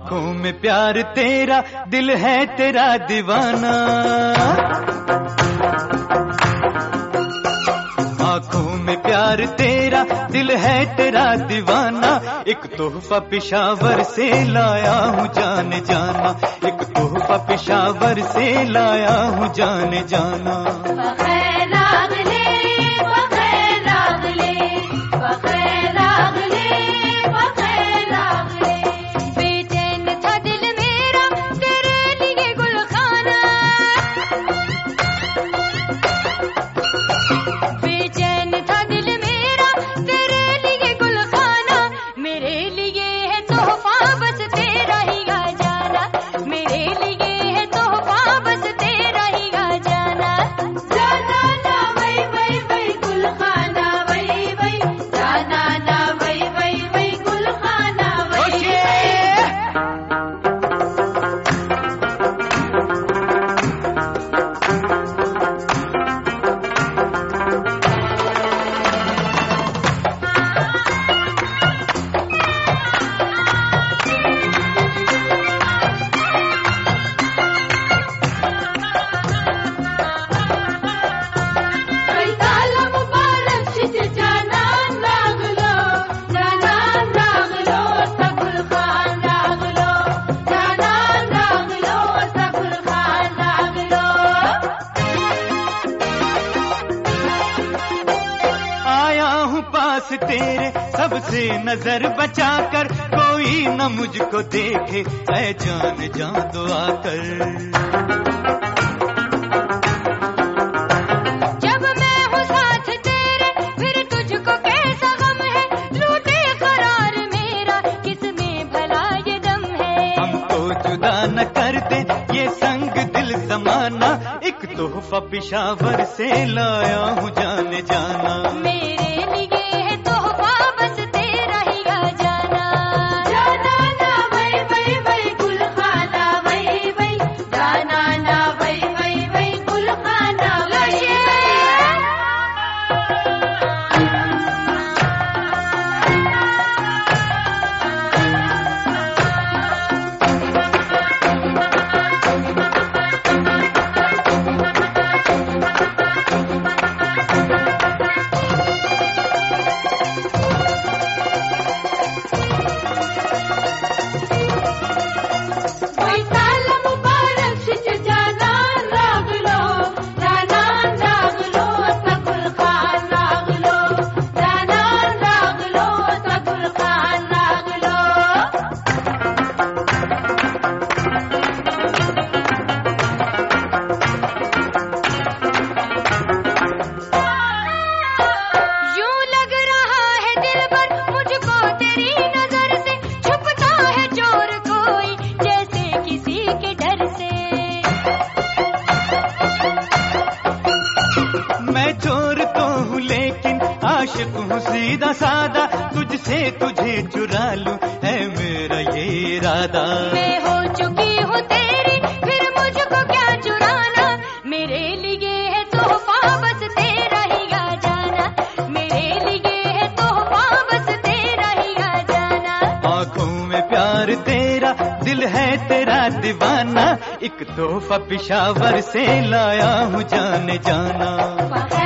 आंखों में प्यार तेरा, दिल है तेरा दीवाना। आंखों में प्यार तेरा, दिल है तेरा दीवाना। एक तोहफा पेशावर से लाया हूँ जाने जाना, एक तोहफा पेशावर से लाया हूँ जाने जाना। तेरे सबसे नजर बचाकर, कोई न मुझको देखे ऐ जान जा दुआ कर। जब मैं हूँ साथ तेरे फिर तुझको कैसा गम है, लूटे करार मेरा किसमें भला ये दम है। हमको जुदा न कर दे ये संग दिल जमाना, एक तोहफा पेशावर से लाया हूँ जाने जाना। मेरे लिए आशिक हूँ सीधा सादा, तुझसे तुझे चुरा लूं है मेरा ये इरादा। मैं हो चुकी हूँ तेरी फिर मुझको क्या चुराना, मेरे लिए है तोहफा बस तेरा ही आ जाना, मेरे लिए है तोहफा बस तेरा ही आ जाना। आँखों में प्यार तेरा, दिल है तेरा दीवाना, एक तोहफा पेशावर से लाया हूँ जाने जाना।